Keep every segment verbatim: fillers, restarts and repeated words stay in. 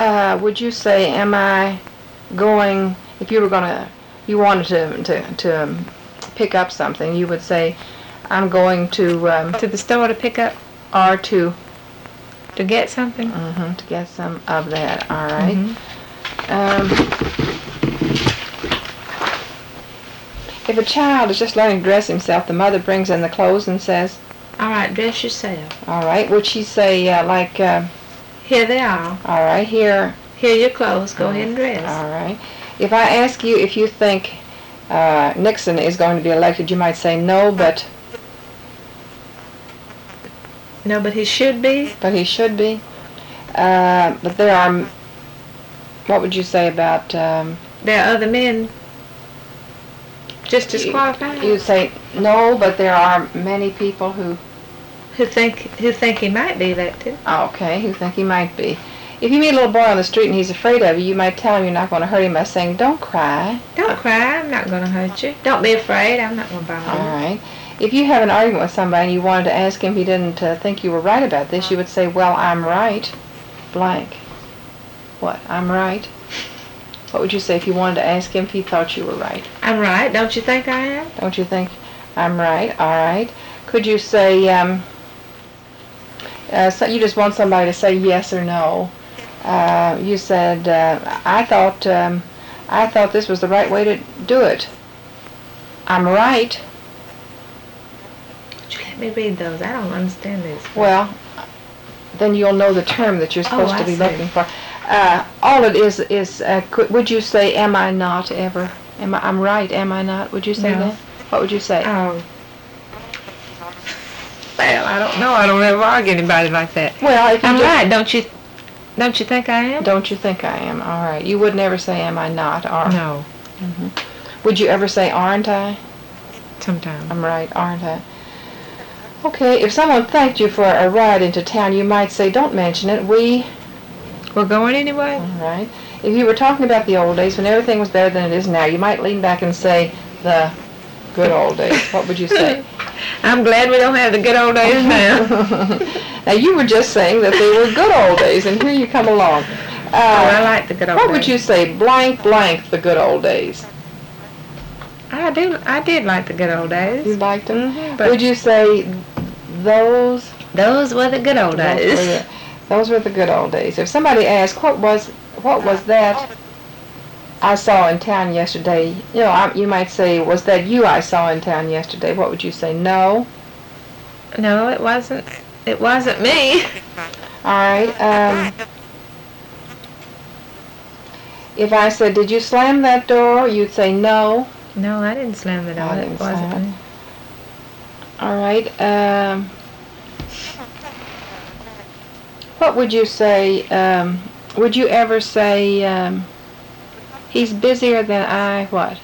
Uh, would you say, am I going, if you were going to, you wanted to, to, to pick up something, you would say, I'm going to, um, To the store to pick up, or to, to get something? mhm, to get some of that, all right. Mhm. Um, if a child is just learning to dress himself, the mother brings in the clothes and says, All right, dress yourself. all right, would she say, uh, like, uh, Here they are. all right, here, Here are your clothes. Go ahead and dress. all right. If I ask you if you think uh, Nixon is going to be elected, you might say no, but No, but he should be. but he should be. Uh, but there are, what would you say about, um, There are other men just as qualified you would say no, but there are many people who, who think who think he might be elected. okay, who think he might be. If you meet a little boy on the street and he's afraid of you, you might tell him you're not going to hurt him by saying, don't cry. Don't cry. I'm not going to hurt you. Don't be afraid. I'm not going to bother All you. right. If you have an argument with somebody and you wanted to ask him if he didn't uh, think you were right about this, you would say, well, I'm right, blank. What? I'm right? What would you say if you wanted to ask him if he thought you were right? I'm right. Don't you think I am? Don't you think I'm right? All right. Could you say, um, uh, so you just want somebody to say yes or no. Uh, you said, uh, I thought, um, I thought this was the right way to do it. I'm right. Would you let me read those? I don't understand this. Well, then you'll know the term that you're supposed Oh, to I be see. looking for. Uh, all it is is, uh, could, would you say, am I not ever? Am I, I'm right, am I not? Would you say No. that? What would you say? Oh. Well, I don't know. I don't ever argue anybody like that. Well, if you I'm just- right. Don't you? Don't you think I am? Don't you think I am? All right. You would never say, am I not? Or, No. Would you ever say, aren't I? Sometimes. I'm right, aren't I? Okay, if someone thanked you for a ride into town, you might say, don't mention it. We, We're going anyway. all right. If you were talking about the old days when everything was better than it is now, you might lean back and say, the good old days. What would you say? I'm glad we don't have the good old days now. Now, you were just saying that they were good old days, and here you come along. Oh, I Uh, like the good old what days. would you say, blank, blank, the good old days? I do. I did like the good old days. You liked them? Mhm, but Would you say those? those were the good old Those days. were, the, those were the good old days. If somebody asked, what was what was that I saw in town yesterday? You know, I, you might say, was that you I saw in town yesterday? What would you say? No. No, it wasn't. It wasn't me. All right. Um, if I said, did you slam that door? You'd say no. No, I didn't slam the door. I It didn't wasn't slam it. me. All right. Um, what would you say? Um, would you ever say um, he's busier than I? What?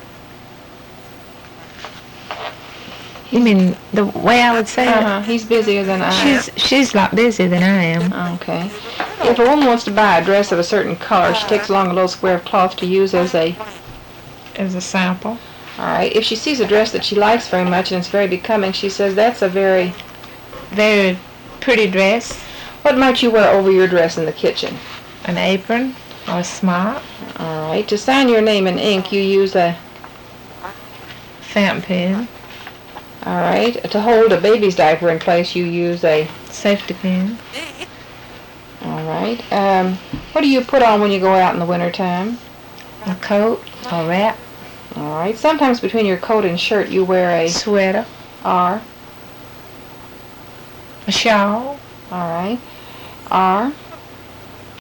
You mean the way I would say Uh-huh. He's busier than I. it? She's she's a lot busier than I am. Okay. If a woman wants to buy a dress of a certain color, she takes along a little square of cloth to use as a. As a sample. All right. If she sees a dress that she likes very much and it's very becoming, she says, "That's a very." Very pretty dress. What might you wear over your dress in the kitchen? An apron or a smock. All right. To sign your name in ink, you use a. Fountain pen. All right. To hold a baby's diaper in place, you use a. Safety pin. All right. Um, what do you put on when you go out in the wintertime? A coat. A wrap. All right. Sometimes between your coat and shirt, you wear a. Sweater. R. A shawl. All right. R.